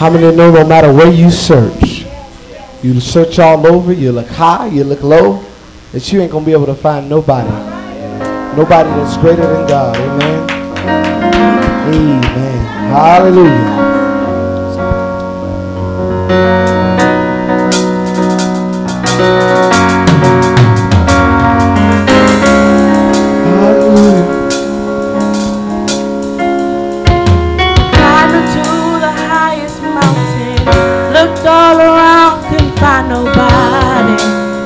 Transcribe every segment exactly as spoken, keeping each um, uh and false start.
How many know no matter where you search, you search all over, you look high, you look low, that you ain't going to be able to find nobody. Nobody that's greater than God. Amen. Amen. Hallelujah. All around, couldn't find nobody.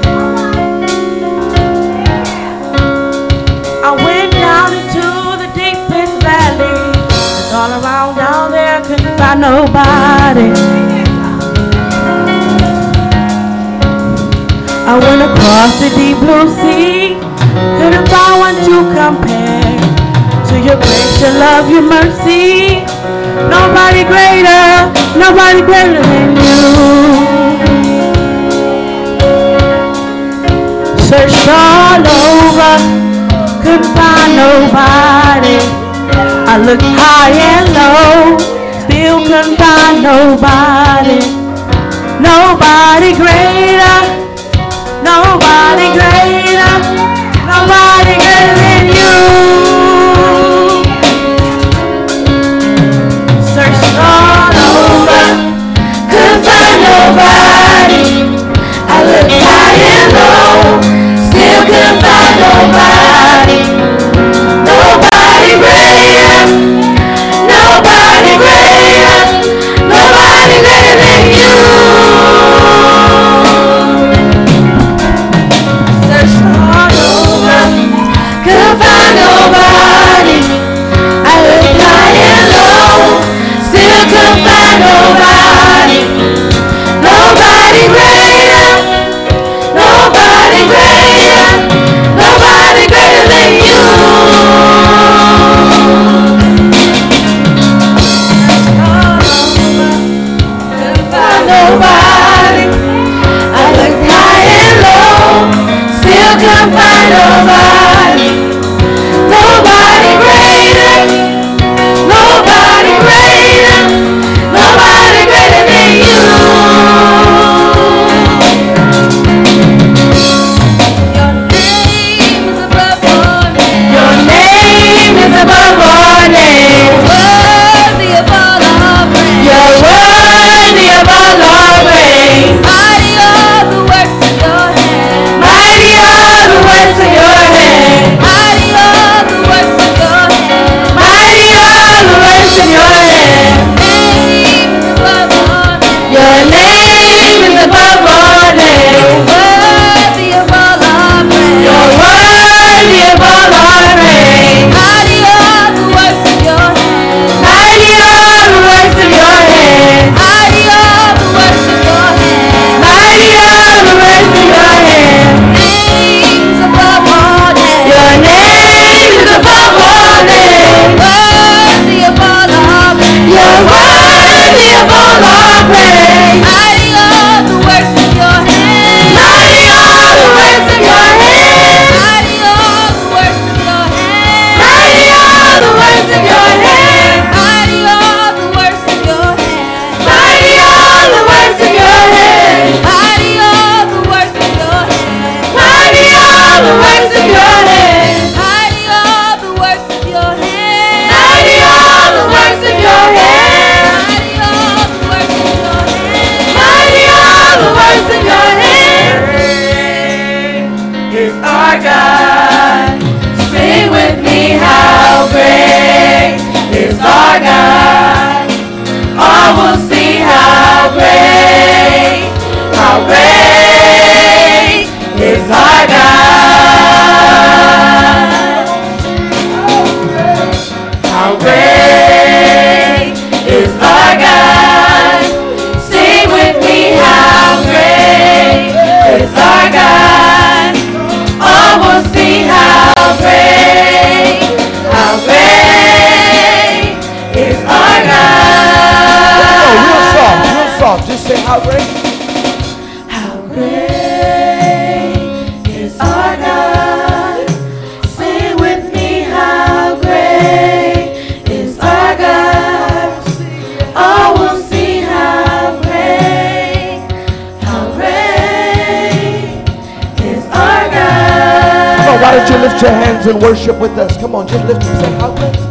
I went down into the deepest valley. Looked all around down there, couldn't find nobody. I went across the deep blue sea, couldn't find one to compare to your grace, your love, your mercy. Nobody greater, nobody greater than you. Searched all over, couldn't find nobody. I looked high and low, still couldn't find nobody. Nobody greater, nobody greater, nobody greater than you. All over, couldn't find nobody. I looked high and low, still couldn't find nobody. Nobody greater, nobody greater, nobody greater than you. Searched all over, couldn't find nobody. I looked high and low, still couldn't find nobody. Nobody greater, nobody greater, nobody greater than you. Couldn't find nobody. I looked high and low, still couldn't find nobody. Nobody greater, nobody greater, nobody greater than you. Your name is above all names. Your name is above all names. Worthy of all our praise. You're worthy of all our praise. Mighty are the works of your hand. Mighty are the works of your hand. Mighty are the works of your hand. Mighty are the works of your hand. Your name is above all names. Worthy of all our praise. You're worthy of all our praise. Mighty are the works of your hand. Mighty are the works of your hand. Mighty are the works of your hand. Mighty are the works of your hand. Name is above all names. Your name is above all names. Worthy of all our praise. You're worthy of all our praise. Mighty are the works of your hand. Mighty are the works of your hand. Mighty are the works of your hand. Mighty are the works of your hand. Mighty are the works of your hand. Mighty are the works of your hand. Mighty are the works of your hand. Mighty are the works of your hand. Mighty are the works of your hand. Mighty are the works of your hand. Mighty are the works of your hand. Mighty are the works of your hand. Great is our God. Sing with me, how great is our God. All will see how great, how great is our God. How great is our God. Sing with me, how great is our God. All will see how great, how great is our God. Oh, real soft, real soft. Just say how great. How great is our God. Sing with me, how great is our God. All will see how don't you lift your hands and worship with us? Come on, just lift them. Say, how great.